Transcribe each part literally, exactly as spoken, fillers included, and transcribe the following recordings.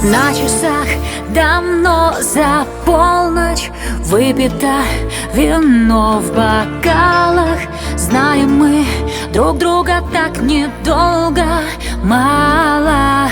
На часах давно за полночь, выпито вино в бокалах. Знаем мы друг друга так недолго, мало.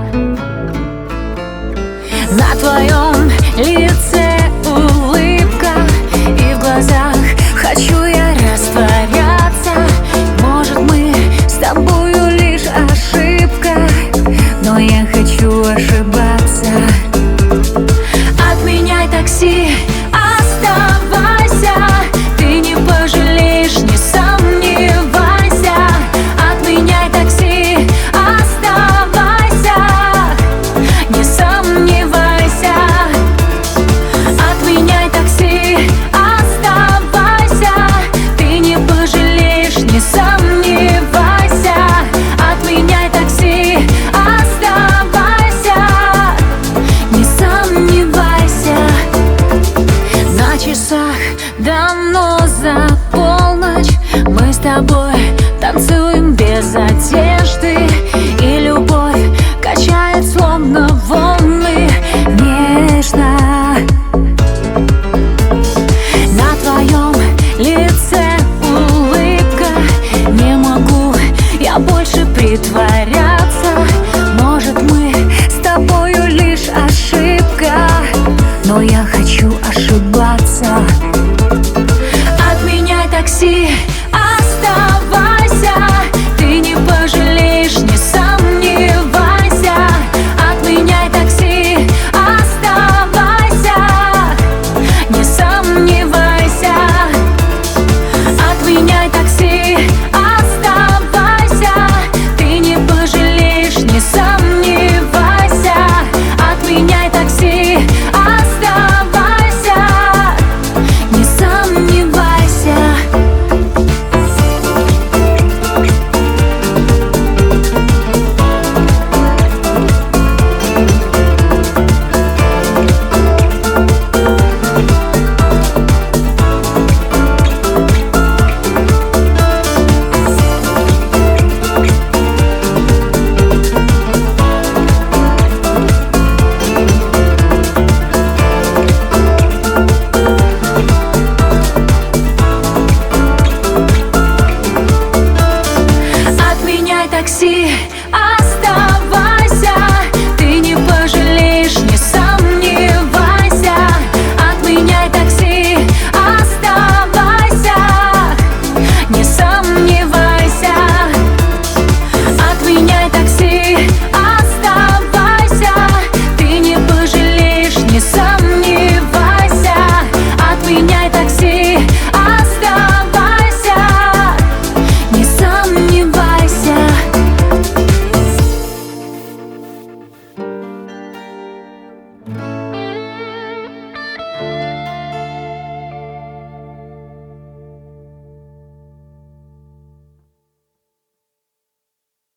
На твоем лице улыбка, и в глазах хочу я растворяться. Может, мы с тобою лишь ошибка, но я хочу ошибаться. Отменяй такси, оставайся, ты не пожалеешь, не сомневайся. Отменяй такси, оставайся, не сомневайся. Отменяй такси, оставайся, ты не пожалеешь, не сомневайся. Отменяй такси, оставайся, не сомневайся. На часах давно за полночь, мы с тобой танцуем без одежды, и любовь качает словно воздух.